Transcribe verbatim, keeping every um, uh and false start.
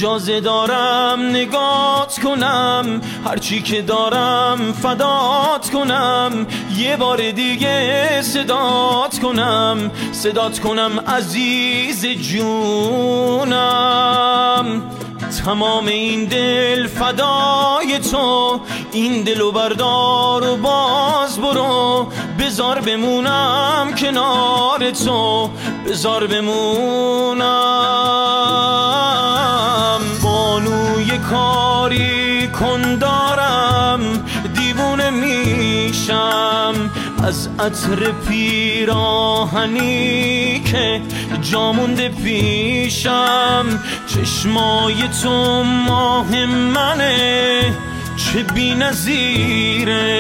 اجازه دارم نگات کنم، هرچی که دارم فدات کنم، یه بار دیگه صدات کنم، صدات کنم عزیز جونم. تمام این دل فدای تو، این دلو بردار و باز برو، بذار بمونم کنار تو، بذار بمونم. بانوی کاری کن دارم، دیوونه میشم از عطر پیراهنی که جامونده پیشم. چشمای تو ماه منه، چه بی‌نظیره.